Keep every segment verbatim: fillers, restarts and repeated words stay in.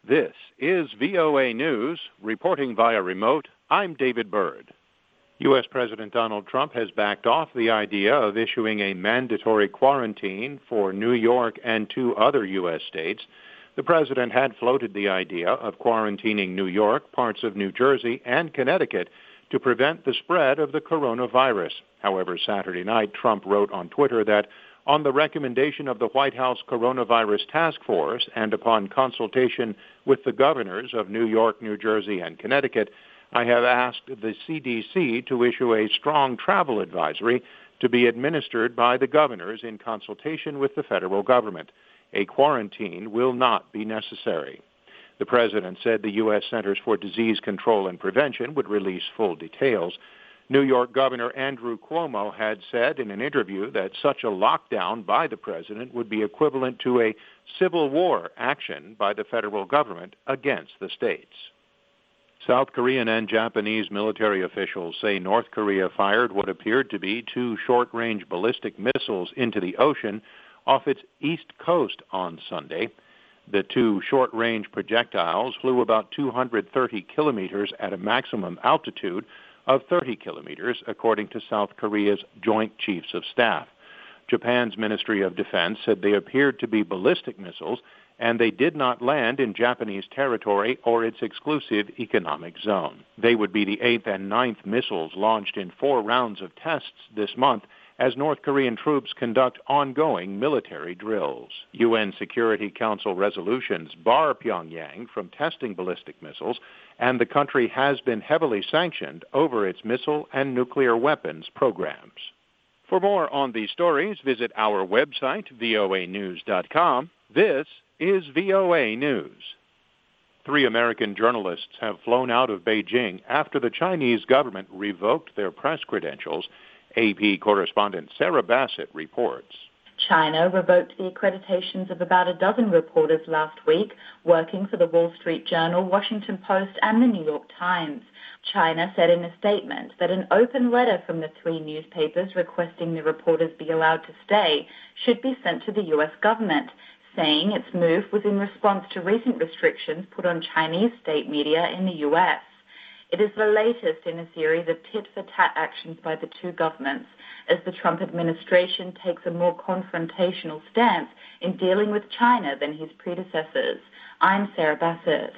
This is V O A News. Reporting via remote, I'm David Byrd. U S. President Donald Trump has backed off the idea of issuing a mandatory quarantine for New York and two other U S states. The president had floated the idea of quarantining New York, parts of New Jersey, and Connecticut to prevent the spread of the coronavirus. However, Saturday night, Trump wrote on Twitter that on the recommendation of the White House Coronavirus Task Force and upon consultation with the governors of New York, New Jersey, and Connecticut, I have asked the C D C to issue a strong travel advisory to be administered by the governors in consultation with the federal government. A quarantine will not be necessary. The president said the U S. Centers for Disease Control and Prevention would release full details. New York Governor Andrew Cuomo had said in an interview that such a lockdown by the president would be equivalent to a civil war action by the federal government against the states. South Korean and Japanese military officials say North Korea fired what appeared to be two short-range ballistic missiles into the ocean off its east coast on Sunday. The two short-range projectiles flew about two hundred thirty kilometers at a maximum altitude of thirty kilometers, according to South Korea's Joint Chiefs of Staff. Japan's Ministry of Defense said they appeared to be ballistic missiles, and they did not land in Japanese territory or its exclusive economic zone. They would be the eighth and ninth missiles launched in four rounds of tests this month as North Korean troops conduct ongoing military drills. U N Security Council resolutions bar Pyongyang from testing ballistic missiles, and the country has been heavily sanctioned over its missile and nuclear weapons programs. For more on these stories, visit our website, V O A news dot com. This is V O A News. Three American journalists have flown out of Beijing after the Chinese government revoked their press credentials. A P correspondent Sarah Bassett reports. China revoked the accreditations of about a dozen reporters last week working for the Wall Street Journal, Washington Post, and the New York Times. China said in a statement that an open letter from the three newspapers requesting the reporters be allowed to stay should be sent to the U S government, saying its move was in response to recent restrictions put on Chinese state media in the U S. It is the latest in a series of tit-for-tat actions by the two governments as the Trump administration takes a more confrontational stance in dealing with China than his predecessors. I'm Sarah Bassett.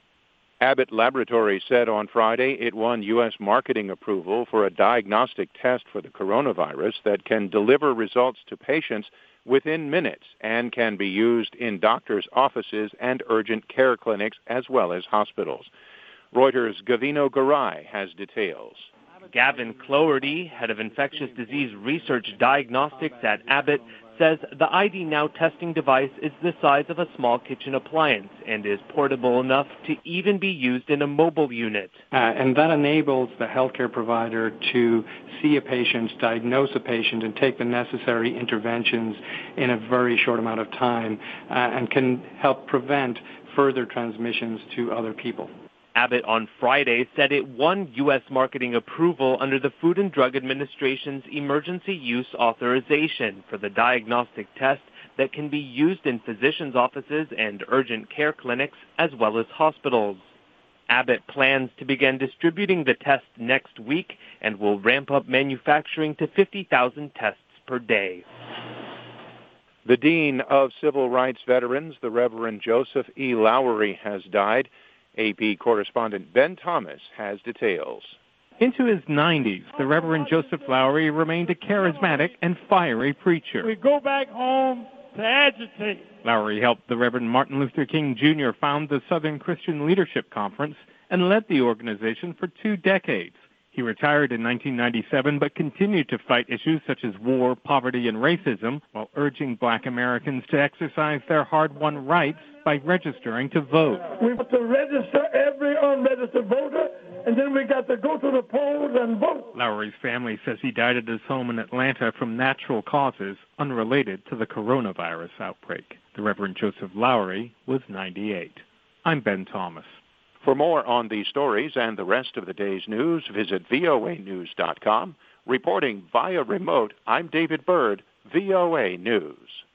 Abbott Laboratories said on Friday it won U S marketing approval for a diagnostic test for the coronavirus that can deliver results to patients within minutes and can be used in doctors' offices and urgent care clinics as well as hospitals. Reuters' Gavino Garai has details. Gavin Cloherty, head of infectious disease research diagnostics at Abbott, says the I D Now testing device is the size of a small kitchen appliance and is portable enough to even be used in a mobile unit. Uh, and that enables the healthcare provider to see a patient, diagnose a patient, and take the necessary interventions in a very short amount of time uh, and can help prevent further transmissions to other people. Abbott on Friday said it won U S marketing approval under the Food and Drug Administration's emergency use authorization for the diagnostic test that can be used in physicians' offices and urgent care clinics as well as hospitals. Abbott plans to begin distributing the test next week and will ramp up manufacturing to fifty thousand tests per day. The Dean of Civil Rights Veterans, the Reverend Joseph E. Lowery, has died. A P correspondent Ben Thomas has details. Into his nineties, the Reverend Joseph Lowery remained a charismatic and fiery preacher. We go back home to agitate. Lowery helped the Reverend Martin Luther King Junior found the Southern Christian Leadership Conference and led the organization for two decades. He retired in nineteen ninety-seven but continued to fight issues such as war, poverty, and racism while urging black Americans to exercise their hard-won rights by registering to vote. We have to register every unregistered voter, and then we got to go to the polls and vote. Lowery's family says he died at his home in Atlanta from natural causes unrelated to the coronavirus outbreak. The Reverend Joseph Lowery was ninety-eight. I'm Ben Thomas. For more on these stories and the rest of the day's news, visit V O A news dot com. Reporting via remote, I'm David Byrd, V O A News.